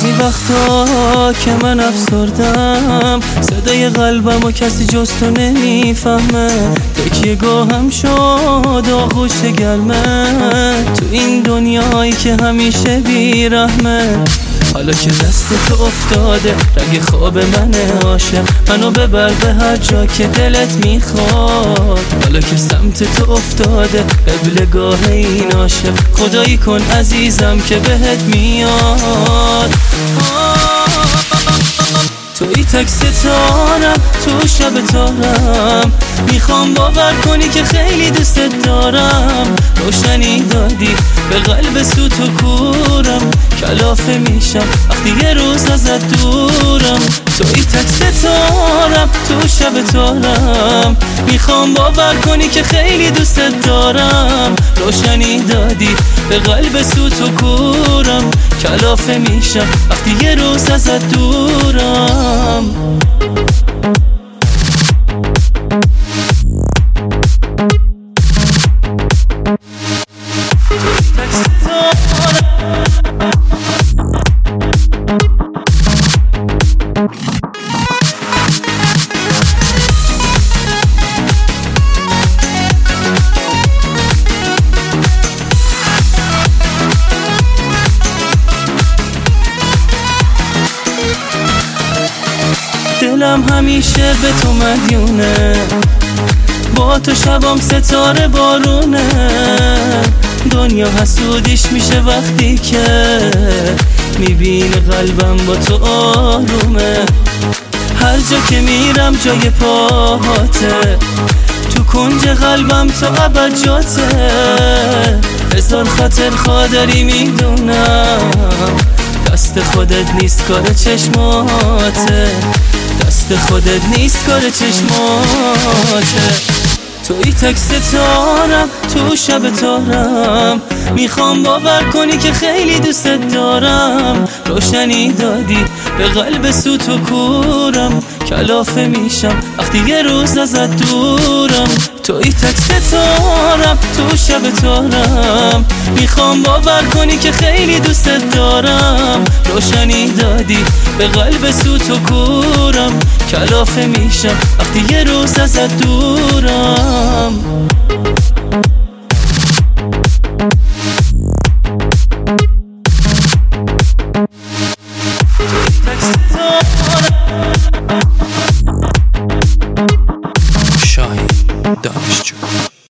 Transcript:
بعضی وقتا که من افسردم، صدای قلبم و کسی جز تو نمیفهمه. تکیه گاهم شد آغوش گرمه، تو این دنیایی که همیشه بیرحمه. حالا که دست تو افتاده رگ خواب من عاشق، منو ببر به هر جا که دلت میخواد. حالا که سمت تو افتاده قبلگاه این عاشق، خدایی کن عزیزم که بهت میاد. توی تک ستارم تو شب تارم، میخوام باور کنی که خیلی دوستت دارم. روشنی دادی به قلب سوت و کورم، کلافه میشم وقتی یه روز ازت دورم. توی تک ستارم تو شب تارم، میخوام باور کنی که خیلی دوستت دارم. روشنی دادی به قلب سوت و کورم، کلافه میشم وقتی یه روز ازت دورم. دلم همیشه به تو مدیونه، با تو شبام ستاره بارونه. دنیا حسودیش میشه وقتی که میبینه قلبم با تو آرومه. هر جا که میرم جای پاهاته، تو کنج قلبم تو ابد جاته. هزار خاطر خواه داری میدونم، دست خودت نیست کار چشماته، دست خودت نیست کار چشماته. توی تک ستارم تو شب تارم، میخوام باور کنی که خیلی دوستت دارم. روشنی دادی به قلب سوت و کورم، کلافه میشم وقتی یه روز ازت دورم. توی تک ستارم تو شب تارم، میخوام باور کنی که خیلی دوستت دارم. روشنی دادی به قلب سوت و کورم، کلافه میشم وقتی یه روز ازت دورم. شاهین دانشجو